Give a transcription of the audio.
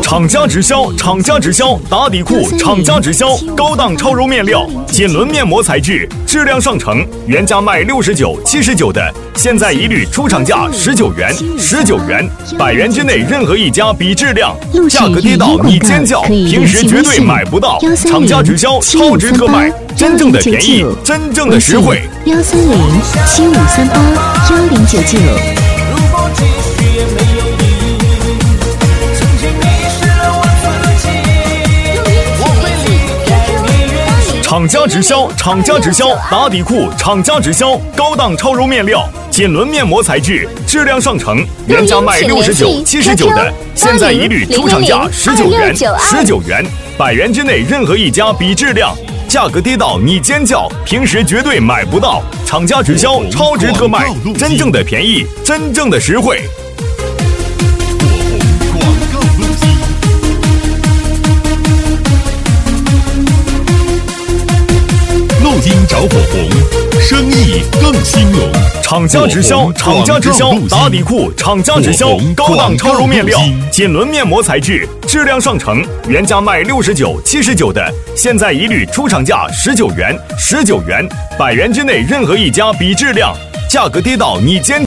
厂家直销，厂家直销，打底裤，厂家直销，高档超柔面料，锦纶面膜材质，质量上乘，原价卖69、79的，现在一律出厂价19元，19元，100元之内任何一家比质量，价格低到你尖叫，平时绝对买不到，厂家直销超值特卖，真正的便宜，真正的实惠。 130-7538-1099。 厂家直销，厂家直销，打底裤，厂家直销，高档超柔面料，锦纶面膜材质，质量上乘，原价卖69、79的，现在一律出厂价19元，19元，100元之内任何一家比质量，价格低到你尖叫，平时绝对买不到，厂家直销超值特卖，真正的便宜，真正的实惠。 录音找火红，生意更兴隆。 厂家直销，厂家直销，打底裤，厂家直销，高档超柔面料，锦纶面膜材质，质量上乘，原价卖69、79的，现在一律出厂价19元，19元，100元之内任何一家比质量，价格低到你尖。